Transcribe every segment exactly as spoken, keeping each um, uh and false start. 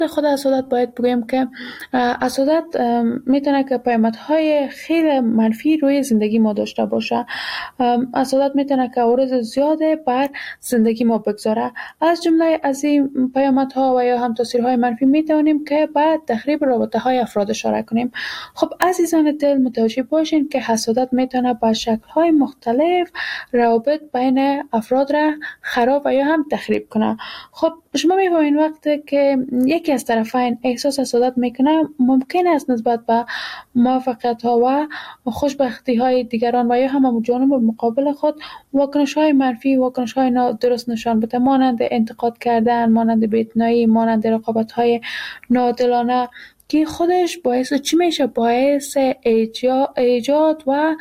خود حسادت باید بگویم که اه، حسادت ام، میتونه که پیامدهای خیلی منفی روی زندگی ما داشته باشه. ام، حسادت میتونه که عوارض زیاده بر زندگی ما بگذاره. از جمله از این پیامدها و یا هم تاثیرهای منفی میتونیم که بعد تخریب رابطه های افراد اشاره کنیم. خب عزیزان دل، متوجه باشین که حسادت میتونه با شکل های مختلف روابط بین افراد را خراب و یا هم تخریب کنه. خب شما می‌فهمین وقتی که یکی از طرفین احساس حسادت میکنه، ممکن است نسبت به موفقیت ها و خوشبختی های دیگران و یا هم جانب مقابل خود واکنش های منفی، واکنش های درست نشان بده، مانند انتقاد کردن، مانند بی‌اعتنایی، مانند رقابت های ناعادلانه، که خودش باعث چی میشه؟ باعث ایجا- ایجاد و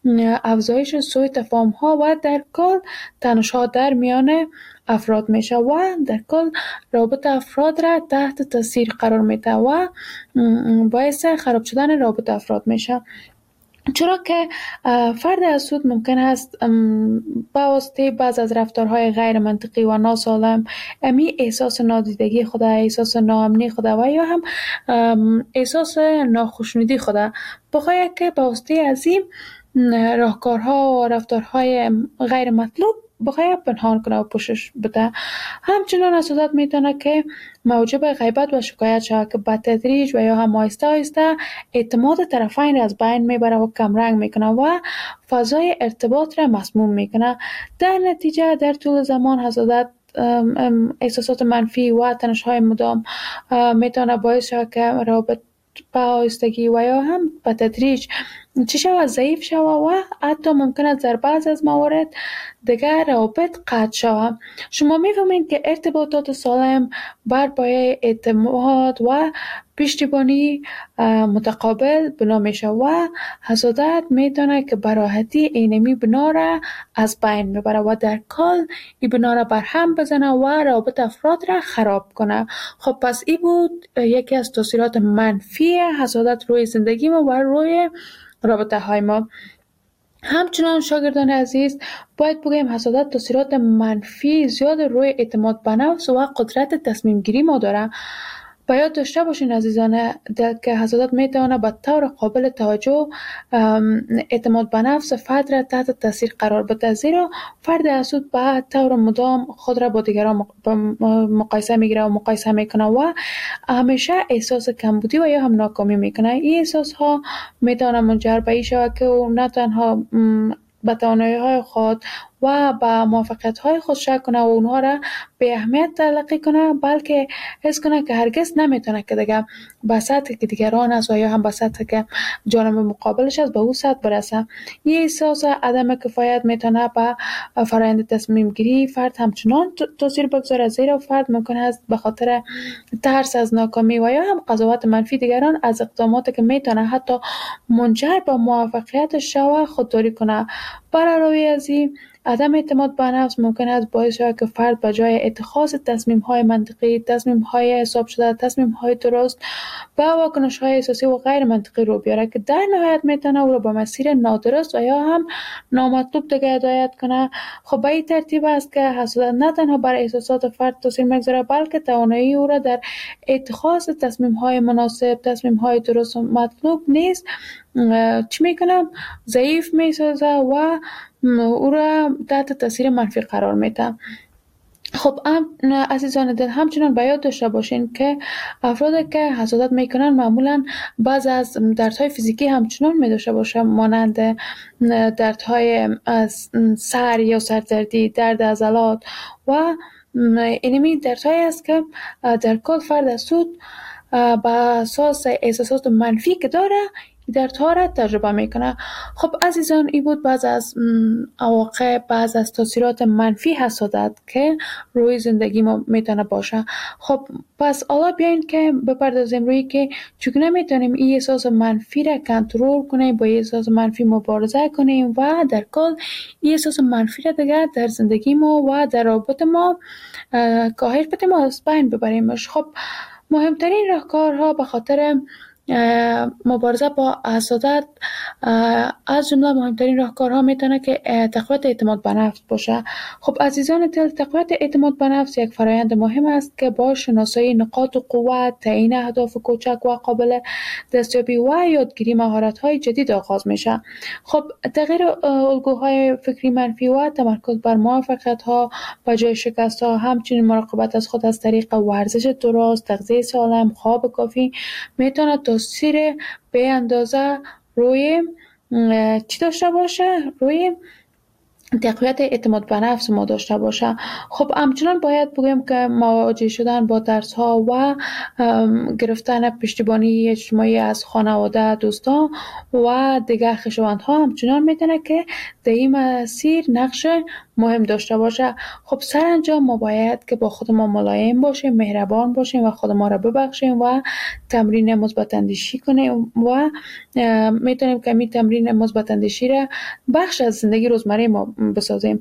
افزایش سوء تفاهم ها و در کل تنش ها در میان افراد میشه و در کل رابط افراد را تحت تاثیر قرار میده و باعث خراب شدن رابط افراد میشه. چرا که اه، فرد حسود ممکن است ام، به واسطه بعض از رفتارهای غیر منطقی و ناسالم امی احساس نادیدگی خود، احساس ناامنی خود و یا هم ام، احساس ناخوشنودی خود بخواهد که به واسطه از این راهکارها و رفتارهای غیر مطلوب بخواهد پنهان کنه و پوشش بده. همچنان حسادت میتونه که موجب غیبت و شکایت شود که به تدریج و یا هم آهسته آهسته اعتماد طرفین را از بین میبره و کمرنگ میکنه و فضای ارتباط را مسموم میکنه. در نتیجه در طول زمان حسادت ام، ام، احساسات منفی و تنش‌های مدام اه، میتونه باعث شود که رابط به آهستگی و یا هم به تدریج چی شود؟ ضعیف شود و حتی ممکن است در بعض از موارد دیگر روابط قطع شود. شما می‌فهمید که ارتباطات سالم بر پایه اعتماد و پشتیبانی اه، متقابل بنا میشه و حسادت میتونه که به راحتی اینمی بنا را از بین میبره و در کل این بنا را بر هم بزنه و روابط افراد را خراب کنه. خب پس این بود اه، یکی از تاثیرات منفی حسادت روی زندگی ما و روی رابطه های ما. همچنان شاگردان عزیز، باید بگویم حسادت تاثیرات منفی زیاد روی اعتماد به نفس و قدرت تصمیم گیری ما داره. به یاد داشته باشین عزیزان دل که حسادت میتواند به طور قابل توجه ام، اعتماد به نفس فرد را تحت تاثیر قرار بده، زیرا فرد حسود به طور مدام خود را با دیگران مق- با مقایسه میگیره و مقایسه میکنه و همیشه احساس کمبودی و یا هم ناکامی میکنه. این احساس ها میتواند منجر به این شود که او نه تنها م، به توانایی های خود و به موفقیت های خود شک کنه و اونها را به اهمیت تلقی کنه، بلکه حس کنه که هرگز نمیتونه که دیگه به سطحی که دیگران است و یا هم به سطحی که جانب مقابلش است به او سطح برسه. یه احساس عدم کفایت میتونه به فرآیند تصمیم گیری فرد همچنان ت- تاثیر بگذاره، زیرا فرد ممکن است به خاطر ترس از ناکامی و یا هم قضاوت منفی دیگران از اقداماتی که میتونه حتی منجر به موفقیت شود خودداری کنه. بر علاوه از این، عدم اعتماد به نفس ممکن است باعث شود که فرد به جای اتخاذ تصمیم‌های منطقی، تصمیم‌های حساب شده، تصمیم‌های درست و واکنش‌های احساسی و غیر منطقی رو بیاره که در نهایت میتونه او را به مسیر نادرست و یا هم نامطلوب دیگه هدایت کنه. خب به این ترتیب است که حسادت نه تنها بر احساسات فرد تاثیر میگذاره، بلکه توانایی او را در اتخاذ تصمیم‌های مناسب، تصمیم‌های درست و مطلوب نیست اه، چی میکنم؟ ضعیف میسازه و م، او را تحت تاثیر منفی قرار میده. خب ام عزیزان دل، همچنان به یاد داشته باشین که افرادی که حسادت میکنن معمولا بعض از دردهای فیزیکی همچنان می داشته باشه، مانند دردهای از سر یا سردردی، درد عضلات و اینمی دردهایی است که در کل فرد حسود بر اساس احساسات منفی که داره دردها را تجربه میکنه. خب عزیزان، این بود بعض از م، عواقب، بعض از تاثیرات منفی حسادت که روی زندگی ما میتونه باشه. خب پس حالا بیاین که بپردازیم روی که چگونه میتونیم این احساس منفی را کنترل کنیم، با این احساس منفی مبارزه کنیم و در کل این احساس منفی را دیگر در زندگی ما و در رابطه ما اه، کاهش بدیم و از بین ببریمش. خب مهمترین راهکارها به خاطر مبارزه با حسادت از جمله مهمترین راهکارها میتونه که تقویت اعتماد به نفس باشه. خب عزیزان دل، تقویت اعتماد به نفس یک فرایند مهم است که با شناسایی نقاط قوت، تعیین اهداف کوچک و قابل دستیابی و یادگیری مهارت‌های جدید آغاز میشه. خب تغییر الگوهای فکری منفی و تمرکز بر موفقیت‌ها به جای شکست‌ها، همچنین مراقبت از خود از طریق ورزش درست، تغذیه سالم، خواب کافی میتونه تاثیر به اندازه روی چی داشته باشه؟ روی تقویت اعتماد به نفس ما داشته باشه. خب همچنان باید بگویم که مواجه شدن با ترس ها و گرفتن پشتیبانی اجتماعی از خانواده، دوستان و دیگر خویشاوندها همچنان میتونه که در این مسیر نقش مهم داشته باشه. خب سرانجام ما باید که با خود ما ملایم باشیم، مهربان باشیم و خود ما را ببخشیم و تمرین مثبت اندیشی کنیم و میتونیم که می تمرین مثبت اندیشی را بخش از زندگی روزمره ما بسازیم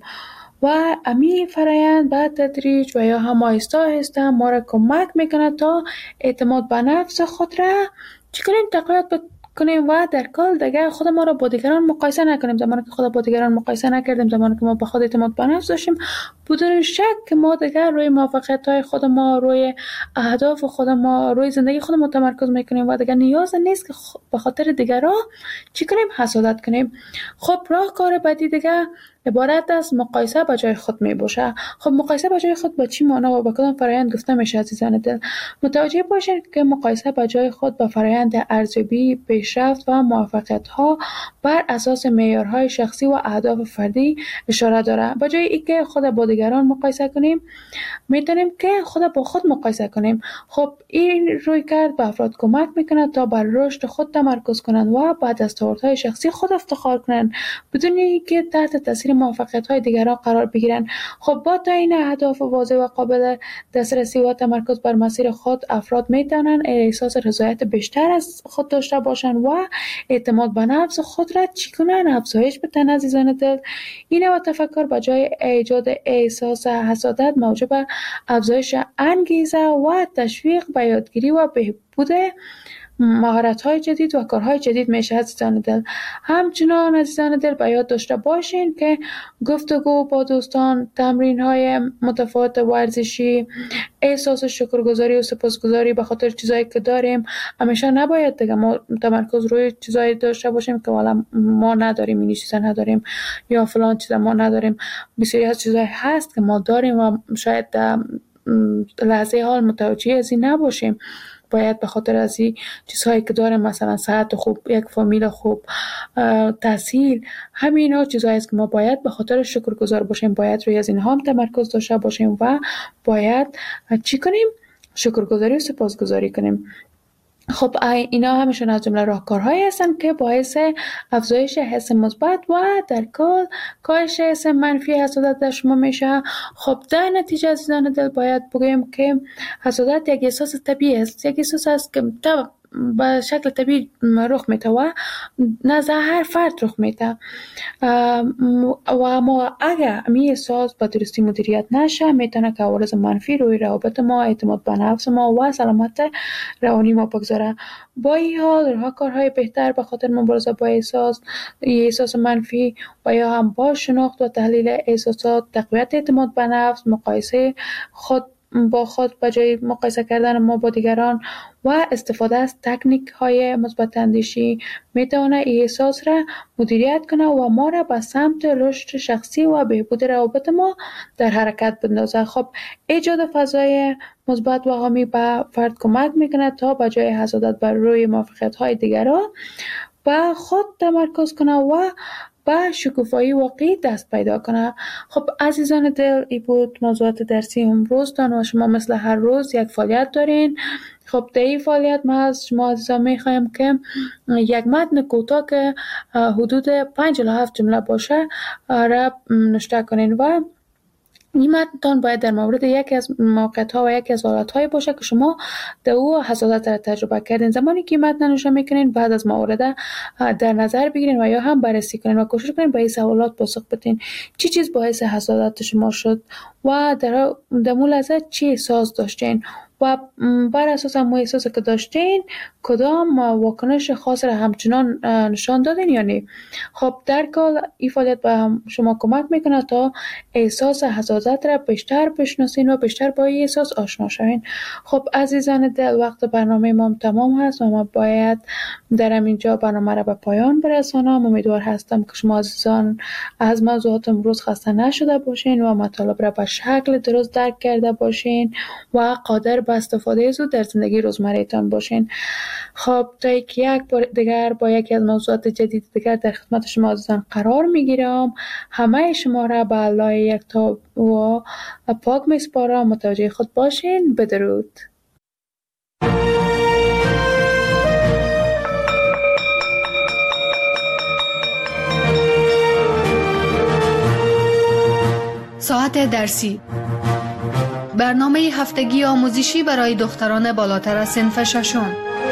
و امی فرایند به تدریج و یا هم آهسته آهسته ما را کمک میکنه تا اعتماد به نفس خود را چی کنیم؟ تقویت کنیم و در کل دیگه خود ما را با دیگران مقایسه نکنیم. زمانی که خود با دیگران مقایسه نکردیم، زمانی که ما به خود اعتماد به نفس داشتیم، بدون شک که ما دیگه روی موفقیت های خود ما، روی اهداف خود ما، روی زندگی خود ما تمرکز میکنیم و دیگه نیاز نیست که به خاطر دیگران چی کنیم؟ حسادت کنیم. خب راهکار بعدی دیگه عبارت از مقایسه به جای خود می باشه. خب مقایسه به جای خود با چی معنا و با کدام فرایند گفته میشه عزیزان دل؟ متوجه باشید که مقایسه به جای خود با فرایند ارزیابی، پیشرفت و موفقیت ها بر اساس معیارهای شخصی و اهداف فردی اشاره داره. به جای اینکه خود با دیگران مقایسه کنیم، میتونیم که خود با خود مقایسه کنیم. خب این روی کرد به افراد کمک میکنه تا بر رشد خود تمرکز کنند و با دستاوردهای شخصی خود افتخار کنند بدون اینکه تحت تاثیر موفقیت‌های دیگران قرار بگیرند. خب با تعیین اهداف واضح و قابل دسترسی و تمرکز بر مسیر خود، افراد میتونن احساس رضایت بیشتر از خود داشته باشند و اعتماد به نفس خود را چی کنن؟ افزایش بدن عزیزان دل. این و تفکر به جای ایجاد احساس حسادت موجب افزایش انگیزه و تشویق به یادگیری و بهبود مهارت‌های جدید و کارهای جدید میشه عزیزان دل. همچنان عزیزان دل به یاد داشته باشین که گفتگو با دوستان، تمرین‌های متفاوت ورزشی، احساس شکرگزاری و سپاسگزاری به خاطر چیزایی که داریم، همیشه نباید دیگه ما تمرکز روی چیزایی داشته باشیم که والا ما نداریم، این چیزا نداریم یا فلان چیزا ما نداریم. بسیاری از چیزایی هست که ما داریم و شاید لحظه حال متوجه از این نباشیم. باید به خاطر از این چیزهایی که داریم، مثلا صحت خوب، یک فامیل خوب، تحصیل، همین ها چیزهایی است که ما باید به خاطر شکرگزار باشیم، باید روی از اینها هم تمرکز داشته باشیم و باید چی کنیم؟ شکرگزاری و سپاسگزاری کنیم. خب اینا همشون از جمله راهکارهایی هستن که باعث افزایش حس مثبت و در کل کاهش حس منفی حسادت در شما میشه. خب در نتیجه عزیزان دل باید بگویم که حسادت یک احساس طبیعی است، یک احساس است که به شکل طبیعی رخ میده و نزد هر فرد رخ میده و ما اگر می احساس به درستی مدیریت نشه، میتونه که عوارض منفی روی روابط ما، اعتماد به نفس ما و سلامت روانی ما بگذاره. با این حال راهکارهای بهتر به خاطر مبارزه با احساس احساس منفی و یا هم با شناخت و تحلیل احساسات، تقویت اعتماد به نفس، مقایسه خود با خود به جای مقایسه کردن ما با دیگران و استفاده از تکنیک های مثبت اندیشی میتونه این احساس را مدیریت کنه و ما را به سمت رشد شخصی و بهبود روابط ما در حرکت بندازه. خب ایجاد فضای مثبت و حامی به فرد کمک میکنه تا به جای حسادت بر روی موفقیت های دیگران به خود تمرکز کنه و با شکوفایی واقعی دست پیدا کنه. خب عزیزان دل، این بود موضوعات درسی امروزتان و شما مثل هر روز یک فعالیت دارین. خب در این فعالیت ما از شما عزیزان میخوایم که یک متن کوتاه که حدود پنج الی هفت جمله باشه را نوشته کنین و این متن باید در مورد یکی از موقعیت‌ها و یکی از حالت‌های باشه که شما در او حسادت را تجربه کردین. زمانی که متن نوشته میکنین بعد از موارد در نظر بگیرین و یا هم بررسی کنین و کوشش کنین به این سوالات پاسخ بدین. چی چیز باعث حسادت شما شد و در در مول لحظه چی احساس داشتین و بر اساس هم احساس که داشتین کدام واکنش خاص را همچنان نشان دادین یا نه. خب در کل این فعالیت به شما کمک میکنه تا احساس حسادت را بیشتر بشناسین و بیشتر با این احساس آشنا شوین. خب عزیزان دل، وقت برنامه ما تمام هست و ما باید در اینجا برنامه را به پایان برسانم. امیدوار هستم که شما عزیزان از موضوعات امروز خسته نشده باشین و مطالب را به شکل درست درک کرده باشین و قادر به استفاده از او در زندگی روزمره‌تان باشین. خب تا یک بار دیگر با یکی از موضوعات جدید دیگر در خدمت شما عزیزان قرار میگیرم. همه شما را به الله یکتا و پاک میسپارم. متوجه خود باشین. بدرود. ساعت درسی، برنامه هفتگی آموزشی برای دختران بالاتر از صنف ششم.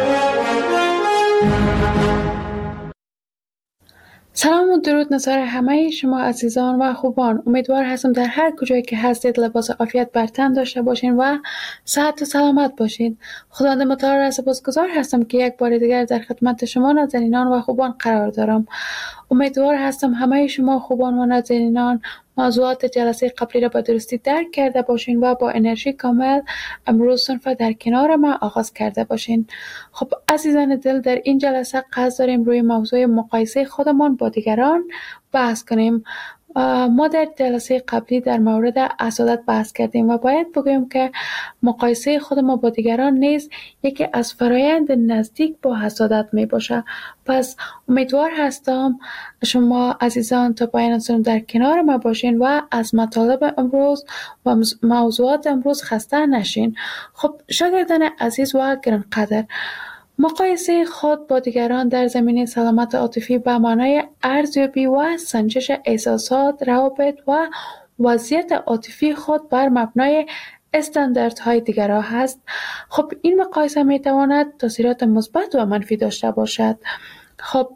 سلام و درود نثار همه شما عزیزان و خوبان. امیدوار هستم در هر کجایی که هستید لباس عافیت بر تن داشته باشین و صحت و سلامت باشین. خداوند متعال را سپاسگزار هستم که یک بار دیگر در خدمت شما نازنینان و خوبان قرار دارم. امیدوار هستم همه شما خوبان و نازنینان موضوعات جلسه قبلی را به درستی درک کرده باشین و با انرژی کامل امروز صنف در کنار ما آغاز کرده باشین. خب عزیزان دل، در این جلسه قصد داریم روی موضوع مقایسه خودمان با دیگران بحث کنیم. ما در جلسه قبلی در مورد حسادت بحث کردیم و باید بگویم که مقایسه خود ما با دیگران نیز یکی از فرایند نزدیک با حسادت می باشه. پس امیدوار هستم شما عزیزان تا پایان سنم در کنار ما باشین و از مطالب امروز و موضوعات امروز خسته نشین. خب شاگردان عزیز و گرانقدر، مقایسه خود با دیگران در زمینه سلامت عاطفی به معنای ارزیابی و سنجش احساسات، روابط و وضعیت عاطفی خود بر مبنای استانداردهای دیگران هست. خب این مقایسه می تواند تاثیرات مثبت و منفی داشته باشد. خب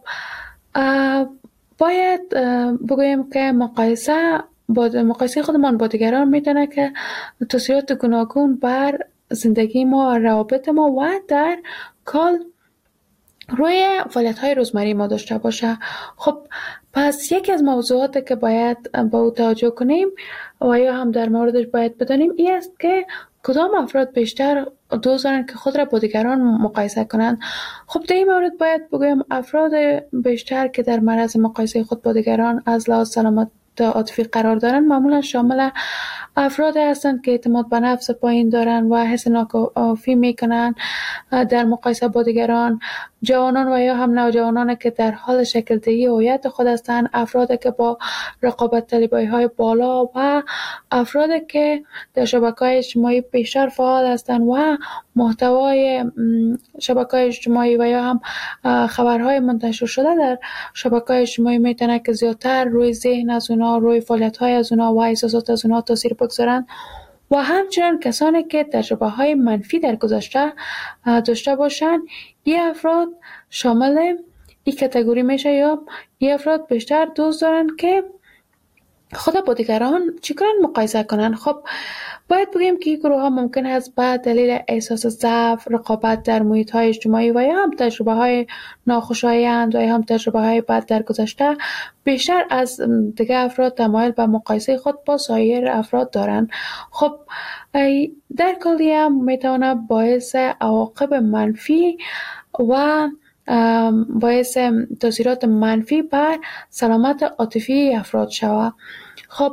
باید بگویم که مقایسه با مقایسه خودمان با دیگران میتونه که تاثیرات گوناگون بر زندگی ما، روابط ما و در کل روی فعالیت‌های روزمره ما داشته باشه. خب پس یکی از موضوعاتی که باید با او توجه کنیم و یا هم در موردش باید بدانیم این است که کدام افراد بیشتر دوست دارن که خود را با دیگران مقایسه کنند. خب در این مورد باید بگویم افراد بیشتر که در معرض مقایسه خود با دیگران از لحاظ سلامت عاطفی قرار دارن معمولا شامل افراد هستند که اعتماد به نفس پایین دارن و حس ناکافی میکنن در مقایسه با دیگران، جوانان و یا هم نوجوانان که در حال شکل دهی هویت خود هستند، افرادی که با رقابت طلبی های بالا و افرادی که در شبکه‌های اجتماعی بیشتر فعال هستند و محتوای شبکه‌های اجتماعی و یا هم خبرهای منتشر شده در شبکه‌های اجتماعی میتونه که زیادتر روی ذهن از اونا، روی فعالیت‌های از اونا و احساسات از اونا تاثیر بگذارن و همچنین کسانی که تجربه‌های منفی در گذشته داشته باشند. این افراد شامل این کاتگوری میشه یا این افراد بیشتر دوست دارن که خود با دیگران چیکار مقایسه کنن. خب باید بگیم که این گروه ها ممکن است به دلیل احساس ضعف، رقابت در محیط های اجتماعی و یا هم تجربه های ناخوشایند و یا هم تجربه های بد در گذشته بیشتر از دیگه افراد تمایل به مقایسه خود با سایر افراد دارند. خب در کلی هم میتونه باعث عواقب منفی و باعث تاثیرات منفی بر سلامت عاطفی افراد شود. خب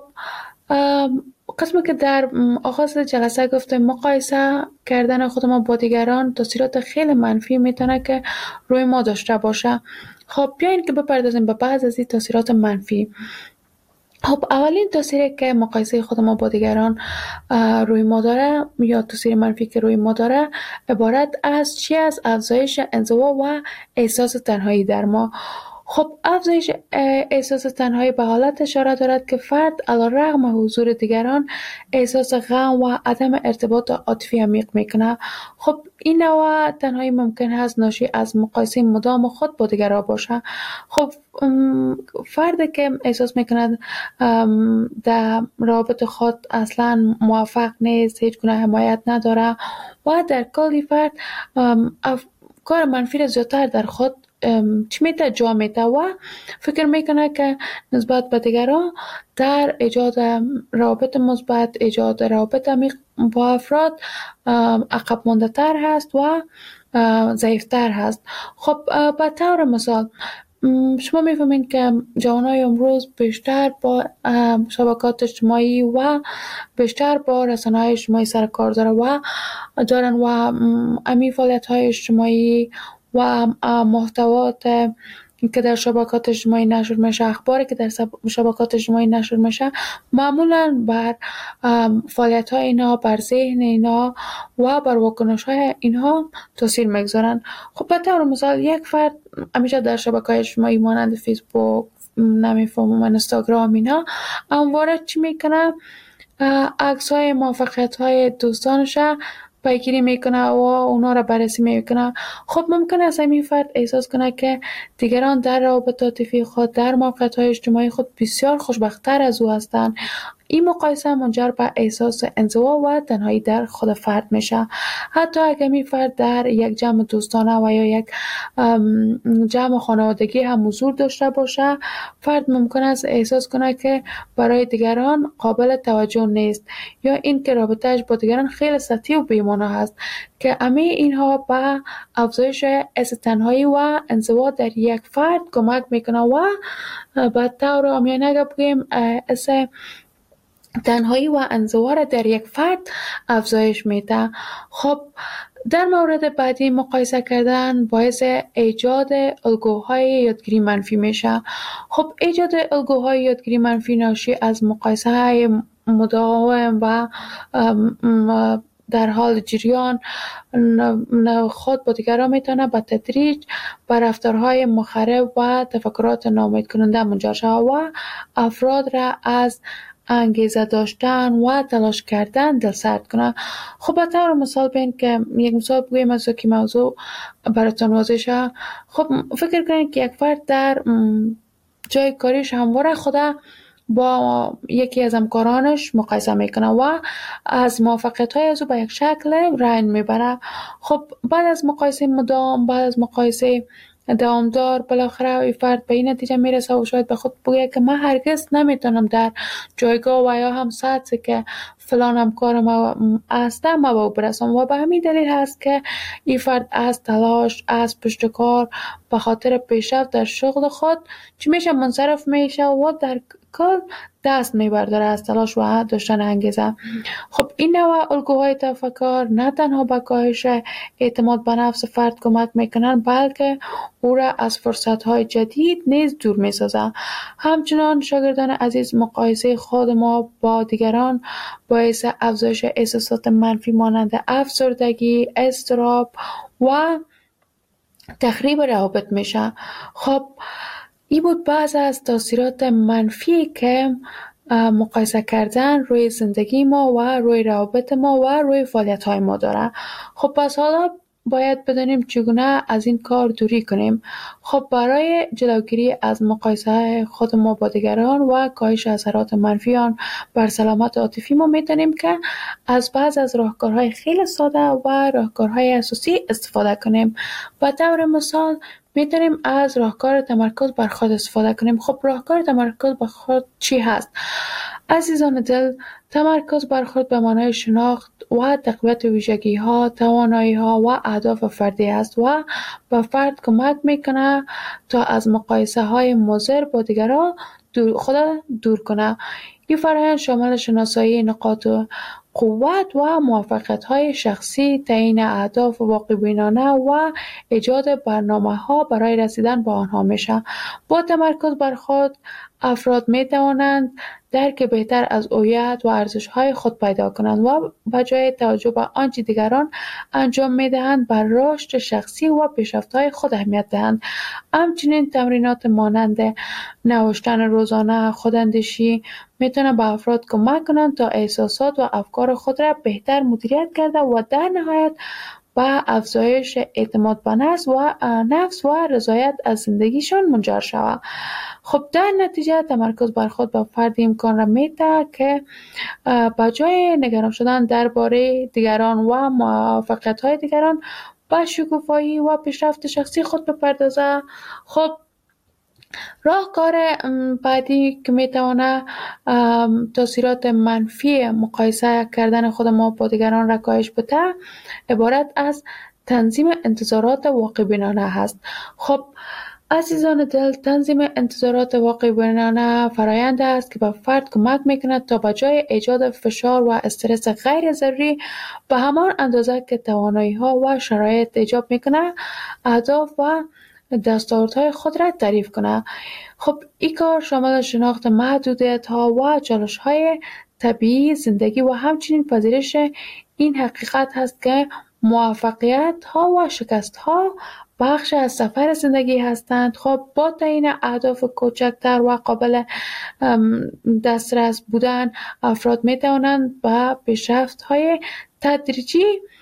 قسمی که در آغاز جلسه گفتم مقایسه کردن خود ما با دیگران تاثیرات خیلی منفی میتونه که روی ما داشته باشه. خب بیاین که بپردازیم به بعض از این تاثیرات منفی. خب اولین تاثیری که مقایسه خود ما با دیگران روی ما داره یا تاثیر منفی که روی ما داره عبارت از چی از افزایش انزوا و احساس تنهایی در ما. خب افزایش احساس تنهایی به حالت اشاره دارد که فرد علیرغم حضور دیگران احساس غم و عدم ارتباط عاطفی عمیق میکنه. خب این نوع تنهایی ممکن است ناشی از مقایسه مدام خود با دیگران باشه. خب فردی که احساس میکند در رابط خود اصلا موفق نیست، هیچ گونه حمایت نداره و در کلی فرد کار منفی را زیادتر در خود چی میته جا میته و فکر میکنه که نسبت به دیگران در ایجاد روابط مثبت، ایجاد روابط عمیق با افراد عقب مانده تر هست و ضعیفتر هست. خب به طور مثال شما میفهمین که جوانای امروز بیشتر با شبکات اجتماعی و بیشتر با رسانه‌های اجتماعی سر کار داره و دارن و امی فعالیت‌های اجتماعی و محتوات که در شبکات اجتماعی نشر میشه، اخباری که در شبکات اجتماعی نشر میشه معمولا بر فعالیت های اینا، بر ذهن اینا و بر واکنش های اینها تاثیر میگذارن. خب به طور مثال یک فرد همیشه در شبکه اجتماعی مانند فیسبوک، نمیفهمم اینستاگرام اینا همواره چی میکنه؟ عکس های موفقیت های دوستانش پیگیری میکنه و اونا را بررسی میکنه. خب ممکن است این فرد احساس کنه که دیگران در روابط عاطفی خود، در موقعیت‌های اجتماعی خود بسیار خوشبخت‌تر از او هستند. این مقایسه منجر به احساس انزوا و تنهایی در خود فرد میشه. حتی اگر می فرد در یک جمع دوستانه و یا یک جمع خانوادگی هم حضور داشته باشه، فرد ممکن است احساس کنه که برای دیگران قابل توجه نیست یا این که رابطه‌اش با دیگران خیلی سطحی و بی‌معنی هست که همه اینها به افزایش حس تنهایی و انزوا در یک فرد کمک میکنه و به طور عامیانه اگر بگیم حس تنهایی و انزوا در یک فرد افزایش میده. خب در مورد بعدی مقایسه کردن باعث ایجاد الگوهای یادگیری منفی میشه. خب ایجاد الگوهای یادگیری منفی ناشی از مقایسه های مداوم و در حال جریان خود با دیگران میتونه به تدریج به رفتارهای مخرب و تفکرات ناامید کننده منجر شود و افراد را از انگیزه داشتن و تلاش کردن دلسرد کنه. خب به طور مثال بین که یک مثال بگویم از که موضوع براتون واضح شه. خب فکر کنید که یک فرد در جای کاریش همواره خدا با یکی از همکارانش مقایسه میکنه و از موفقیت های از او به یک شکل رنج میبره. خب بعد از مقایسه مدام، بعد از مقایسه دوامدار بالاخره این فرد به این نتیجه میرسه و شاید به خود بگه که من هرگز نمیتونم در جایگاه و یا هم سطحی که فلان همکار ما هست ما به او برسم و به همین دلیل هست که این فرد از تلاش، از پشتکار به خاطر پیشرفت در شغل خود چی میشه منصرف میشه و در کل دست میبرداره از تلاش و داشتن انگیزه. خب این نوع الگوهای تفکر نه تنها به کاهش اعتماد به نفس فرد کمک میکنن بلکه او را از فرصتهای جدید نیز دور میسازه. همچنان شاگردان عزیز مقایسه خود ما با دیگران باعث افزایش احساسات منفی مانند افسردگی، اضطراب و تخریب روابط میشه. خب این بود بعض از تاثیرات منفی که مقایسه کردن روی زندگی ما و روی روابط ما و روی فعالیت های ما داره. خب پس حالا باید بدانیم چگونه از این کار دوری کنیم. خب برای جلوگیری از مقایسه خود ما با دیگران و کاهش اثرات منفی آن بر سلامت عاطفی ما میتونیم که از بعض از راهکارهای خیلی ساده و راهکارهای اساسی استفاده کنیم. به طور مثال میتونیم از راهکار تمرکز بر خود استفاده کنیم. خب راهکار تمرکز بر خود چی هست؟ عزیزان دل، تمرکز بر خود به معنای شناخت و تقویت ویژگی ها، توانایی ها و اهداف فردی است و به فرد کمک میکنه تا از مقایسه های مضر با دیگران خود دور کنه. این فرآیند شامل شناسایی نقاط قوت و موفقیت‌های شخصی، تعیین اهداف واقع‌بینانه و ایجاد برنامه‌ها برای رسیدن به آنها میشه. با تمرکز بر خود افراد می توانند درک بهتر از هویت و ارزش‌های خود پیدا کنند و بجای توجه به آنچه دیگران انجام می‌دهند بر رشد شخصی و پیشرفت‌های خود اهمیت دهند. همچنین تمرینات مانند نوشتن روزانه، خوداندیشی می‌تواند به افراد کمک کنند تا احساسات و افکار خود را بهتر مدیریت کرده و در نهایت به افزایش اعتماد به نفس و نفس و رضایت از زندگیشان منجر شود. خب در نتیجه تمرکز بر خود به فرد امکان را می‌دهد که به جای نگران شدن درباره دیگران و موفقیت‌های دیگران به شکوفایی و پیشرفت شخصی خود بپردازد. خب راهکار بعدی که میتونه تاثیرات منفی مقایسه کردن خود ما با دیگران را کاهش بده عبارت از تنظیم انتظارات واقع بینانه هست. خب عزیزان دل، تنظیم انتظارات واقع بینانه فرایند است که به فرد کمک میکند تا به جای ایجاد فشار و استرس غیر ضروری به همان اندازه که توانایی ها و شرایط ایجاب میکنه اهداف و دستاوردهای خود را تعریف کنه. خب این کار شامل شناخت محدودیت ها و چالش های طبیعی زندگی و همچنین پذیرش این حقیقت هست که موفقیت ها و شکست ها بخش از سفر زندگی هستند. خب با تعیین اهداف کوچکتر و قابل دسترس بودن افراد می توانند به پیشرفت های تدریجی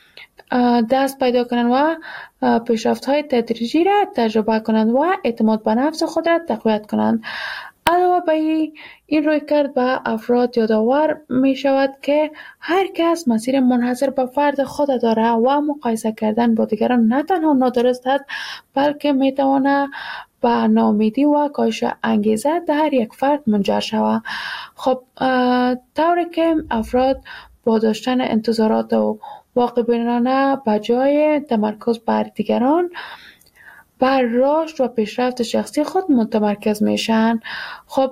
دست پیدا کنند و پیشرفت های تدریجی را تجربه کنند و اعتماد به نفس خود را تقویت کنند. علاوه بر این رویکرد به افراد یادآور می شود که هر کس مسیر منحصر به فرد خود دارد و مقایسه کردن با دیگران نه تنها نادرست است بلکه می تواند به ناامیدی و کاهش انگیزه در یک فرد منجر شود. خب طوری که افراد با داشتن انتظارات و واقع بینانه به جای تمرکز بر دیگران بر رشد و پیشرفت شخصی خود متمرکز میشن. خب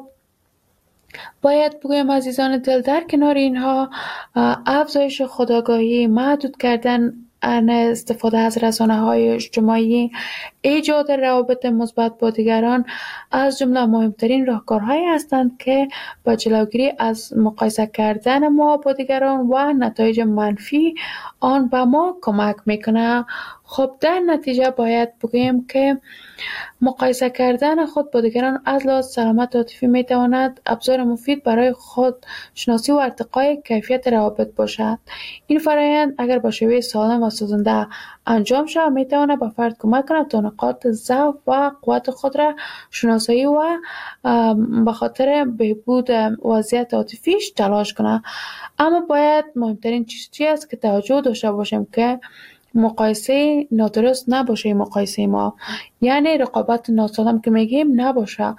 باید بگویم عزیزان دل، در کنار اینها افزایش خودآگاهی، محدود کردن استفاده از رسانه‌های اجتماعی، ایجاد روابط مثبت با دیگران از جمله مهمترین راهکارهایی هستند که با جلوگیری از مقایسه کردن ما با دیگران و نتایج منفی آن به ما کمک میکنه. خب در نتیجه باید بگویم که مقایسه کردن خود با دیگران از لحاظ سلامت عاطفی میتواند ابزار مفید برای خود شناسی و ارتقای کیفیت روابط باشد. این فرآیند اگر با شیوه سالم و سازنده انجام شود میتواند به فرد کمک کند تا نقاط ضعف و قوت خود را شناسایی و به خاطر بهبود وضعیت عاطفیش تلاش کند. اما باید مهمترین چیز چی است که توجه داشته باشیم که مقایسه نادرست نباشه. مقایسه ما یعنی رقابت ناسالم که میگیم نباشه.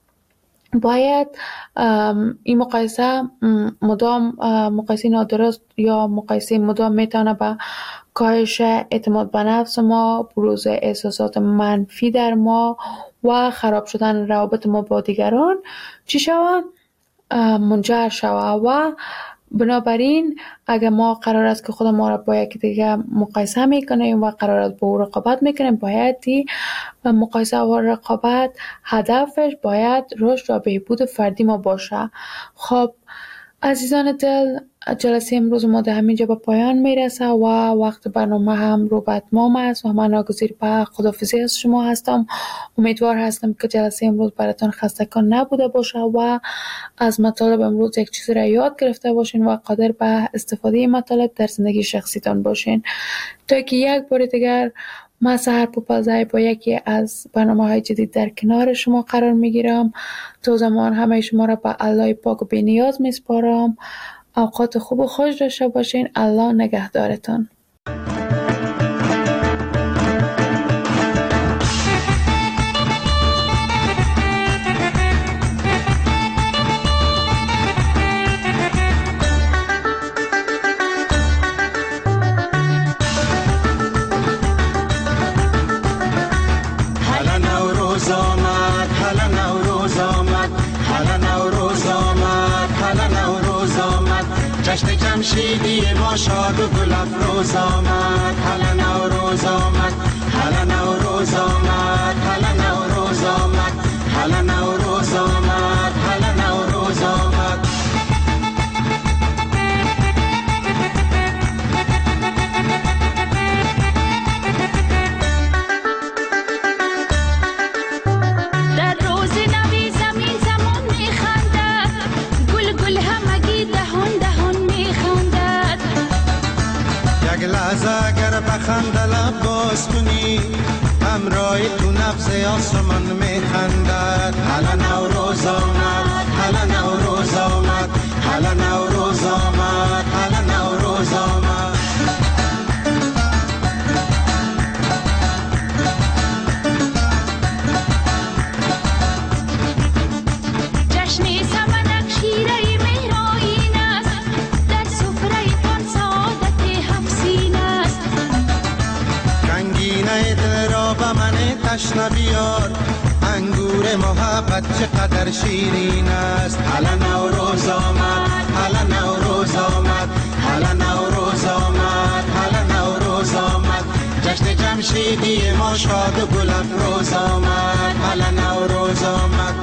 باید این مقایسه مدام مقایسه نادرست یا مقایسه مدام میتونه به کاهش اعتماد به نفس ما، بروز احساسات منفی در ما و خراب شدن روابط ما با دیگران چی شود؟ منجر شود. و بنابراین اگر ما قرار است که خود ما را با یکی دیگه مقایسه میکنیم و قرار است با او رقابت میکنیم، باید مقایسه و رقابت هدفش باید رشد و بهبود فردی ما باشه. خب عزیزان دل، جلسه امروز ما در همینجا به پایان میرسه و وقت برنامه هم رو به اتمام است و من ناگزیر به خداحافظی از شما هستم. امیدوار هستم که جلسه امروز براتون خستگان نبوده باشه و از مطالب امروز یک چیزی را یاد گرفته باشین و قادر به استفاده مطالب در زندگی شخصیتان باشین. تا که یک بار دیگر من سحر پوپلزای با یکی از برنامه های جدید در کنار شما قرار میگیرم. تا زمان همه شما را به الله پاک و بی‌نیاز میسپارم. اوقات خوب و خوش داشته باشین. الله نگهدارتان. جشن جمشیدی ما شاد و گل افروز آمد. هلا نوروز آمد، هلا نوروز آمد، هلا نوروز آمد، هلا نوروز آمد. باز کنی همراه تو نفس آسمان میخندد. حالا نوروز آمد، حالا نوروز آمد، حالا نوروز آمد، حالا نوروز آمد. تشنه بیار انگور محبت چقدر شیرین است. حالا نوروز آمد، حالا نوروز آمد، حالا نوروز آمد، حالا نوروز آمد. جشن جمشیدی ما شاد و گل افروز آمد. حالا نوروز آمد.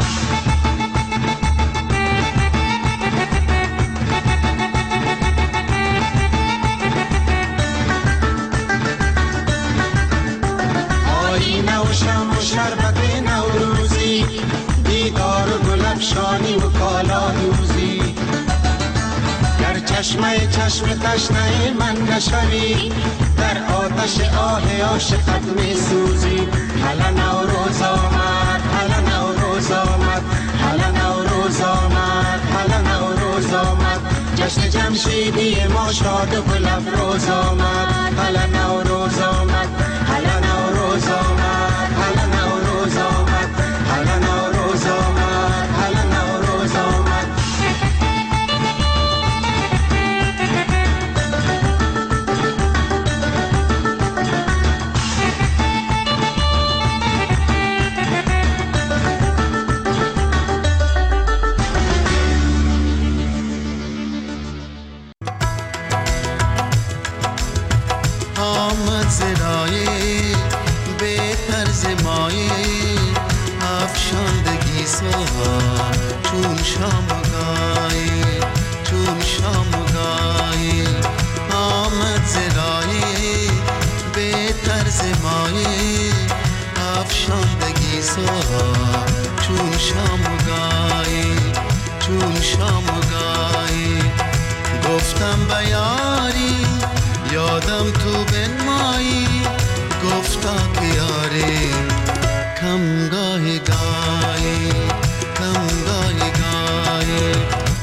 نوشم و شربت نوروزی، دیدار و گل افشانی و کالا دوزی. در چشمه چشم تشنه من نشوی، در آتش آه عاشقت می سوزی. حالا نوروز آمد، حالا نوروز آمد، حالا نوروز آمد، حالا نوروز آمد. جشن جمشیدی ما شاد و گل افروز آمد. حالا نوروز آمد، حالا نوروز آمد، حالا نوروز آمد، حالا نوروز آمد، حالا نوروز آمد. آمد زرایه به طرز مایه افشاندگی سوها چون شام گای چون شام گای. آمد زرایه به طرز مایه افشاندگی سوها چون شام گای چون شام گای. گفتم بیاری یادم تو بنمایی، گفتا که یاری کم گاهی گاهی کم گاهی گاهی.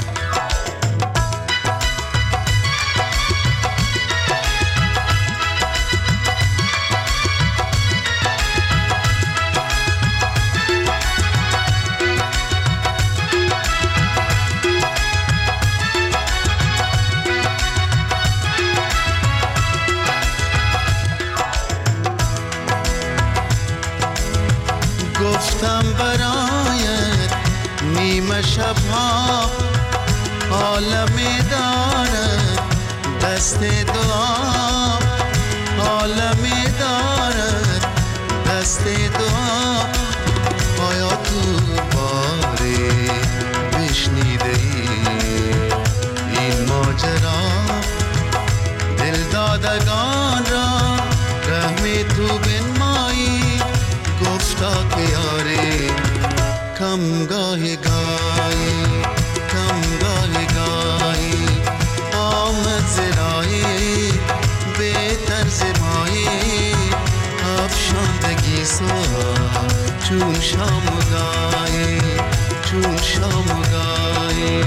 گفتم برایت نیمه شبها عالمی دارد دست دعا، عالمی دارد دست دعا. آیا تو باری بشنیده ای این ماجرا؟ دل دادگان را رحمی تو بنمایی، گفتا که یاری کم گاهی گاهی کم گاهی گاهی. آمد زرایی به طرز مایی افشاندگی سوها چون شام گاهی چون شام گاهی.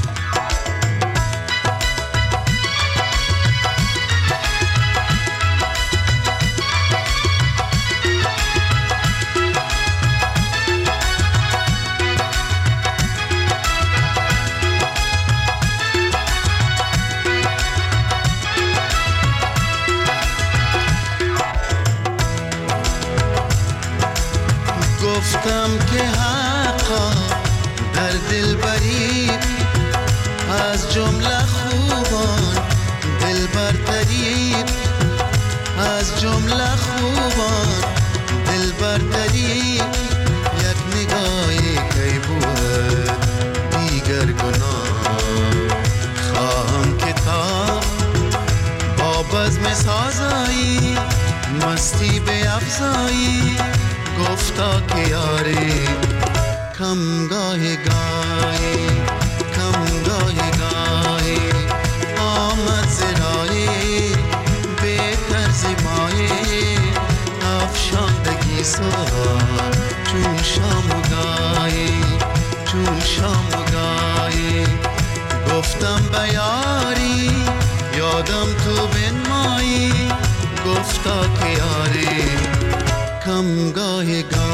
گفتم که حقا در دل بری از جمله خوبان دل برتری، از جمله خوبان دل برتری. یک نگاهی کی بود دیگر گناه، خواهم که تا با بزم سازایی مستی به افزایی. گفتا که یاری کم گاهی گاهی کم گاهی گاهی. آمد زرایی به طرز مایی غم گاه گاه